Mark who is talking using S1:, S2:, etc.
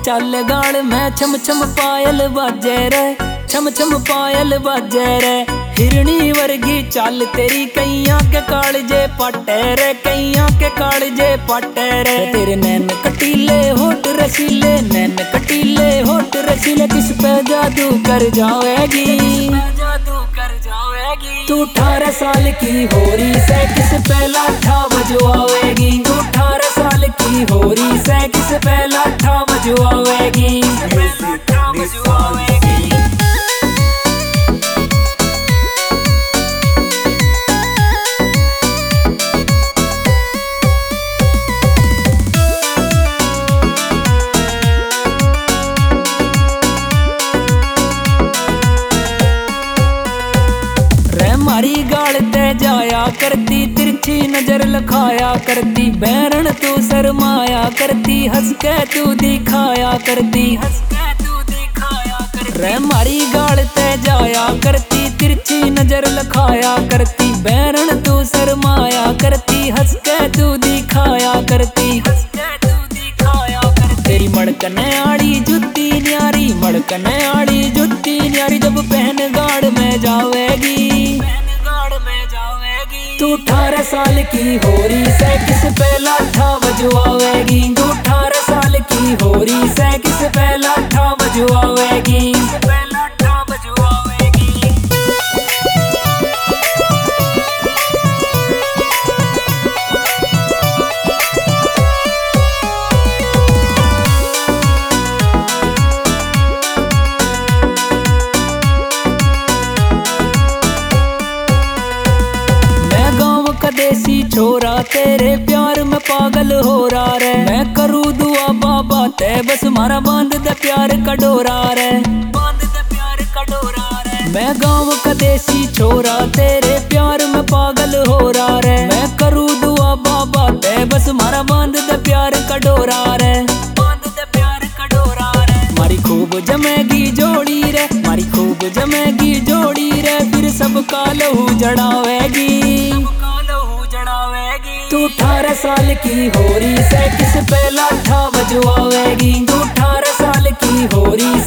S1: चल गाड़ में छम छम पायल बाजे रे, छम छम पायल बाजे रे। हिरणी वर्गी चाल तेरी कैया के कालजे पटे रे, कैया के कालजे पटे रे। तेरे नैन कटीले होठ रसीले, नैन कटीले होठ रसीले, किस पे जादू कर जावेगी, जादू कर जावेगी। तू 18 साल की होरी से किस पे लाठा बजवावेगी, तू 18 साल की होरी से किस पे लाठा बजवावेगी, लाठा बजवावेगी। मारी गाड़ ते जाया करती, तिरछी नजर लखाया करती, बैरन तू शर्माया करती, हंस के तू दिखाया करती, हंस के तू दिखाया करती। रे मारी गाड़ ते जाया करती, तिरछी नजर लखाया करती, बैरन तू शर्माया करती, हंस के तू दिखाया करती, हंस के तू दिखाया करती। तेरी मड़कन आड़ी जुत्ती न्यारी, मड़कन आड़ी जुत्ती न्यारी, जब पहन गाड़ में जावेगी, तू 18 साल की होरी से किस पे लाठा बजवावेगी, तू 18 साल की होरी से किस पे लाठा बजवावेगी, किस पे लाठा बजवावेगी। देसी छोरा तेरे प्यार में पागल हो रहा रे, मैं करूँ दुआ बाबा ते बस मारा बांध दे प्यार का डोरा रे, बांध दे प्यार का डोरा रे। मैं गाँव का देसी छोरा तेरे प्यार में पागल हो रहा रे, मैं करूँ दुआ बाबा ते बस मारा बांध दे प्यार का डोरा रे, बांध दे प्यार का डोरा रे। मारी खूब जमेगी जोड़ी रे, मारी खूब जमेगी जोड़ी रे, फिर सबका लहू जड़ावेगी, तू 18 साल की होरी से किस पे लाठा बजवावेगी, तू 18 साल की होरी